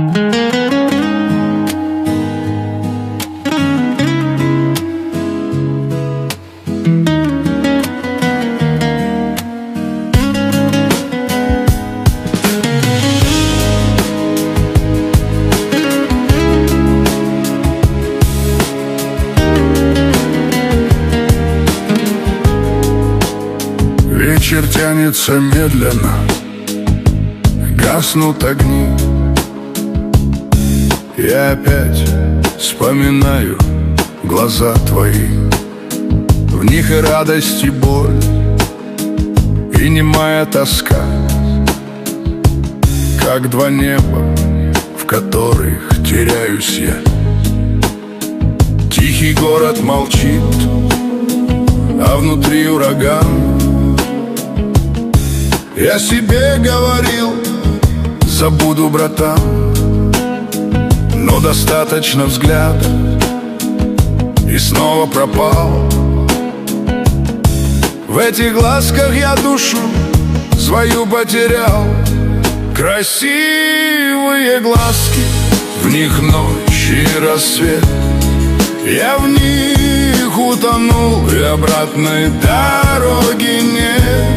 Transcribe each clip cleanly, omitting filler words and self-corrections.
Вечер тянется медленно, гаснут огни. Я опять вспоминаю глаза твои. В них и радость, и боль, и немая тоска, как два неба, в которых теряюсь я. Тихий город молчит, а внутри ураган. Я себе говорил, забуду, братан, но достаточно взгляда, и снова пропал. В этих глазках я душу свою потерял. Красивые глазки, в них ночь и рассвет. Я в них утонул, и обратной дороги нет.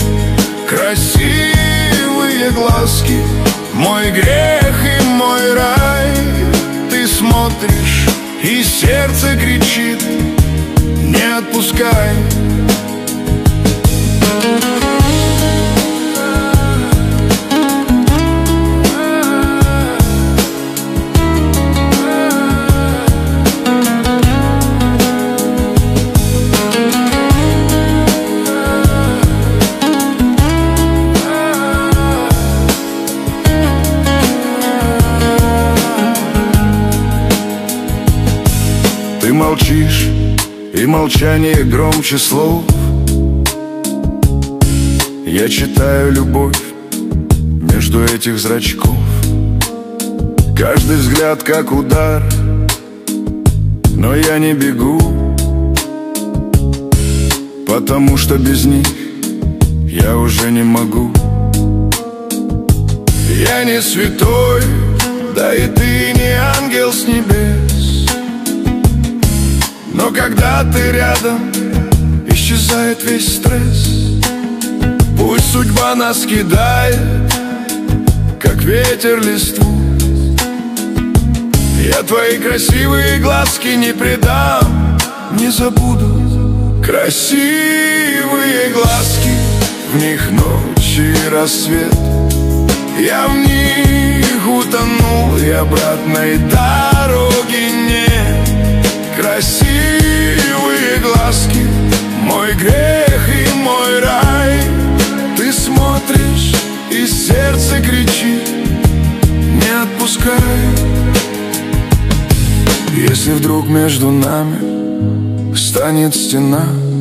Красивые глазки, мой грех и мой рай. Ты смотришь, и сердце кричит: не отпускай. Ты молчишь, и молчание громче слов. Я читаю любовь между этих зрачков. Каждый взгляд как удар, но я не бегу, потому что без них я уже не могу. Я не святой, да и ты не ангел с небес, но когда ты рядом, исчезает весь стресс. Пусть судьба нас кидает, как ветер листву, я твои красивые глазки не предам, не забуду. Красивые глазки, в них ночь и рассвет. Я в них утонул, и обратной дороги нет. Красивые глазки, мой грех и мой рай. Ты смотришь, и сердце кричит: не отпускай. Если вдруг между нами станет стена,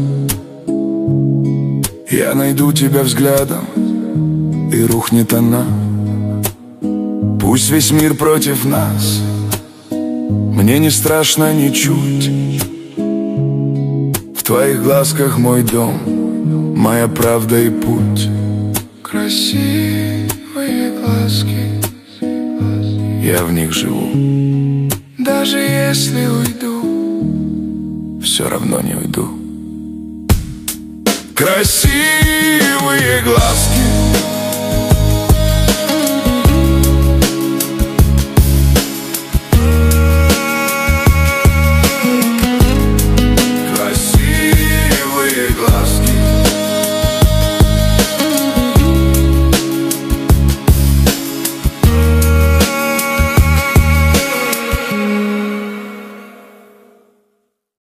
я найду тебя взглядом, и рухнет она. Пусть весь мир против нас, мне не страшно ничуть. В твоих глазках мой дом, моя правда и путь. Красивые глазки, я в них живу. Даже если уйду, все равно не уйду. Красивые глазки,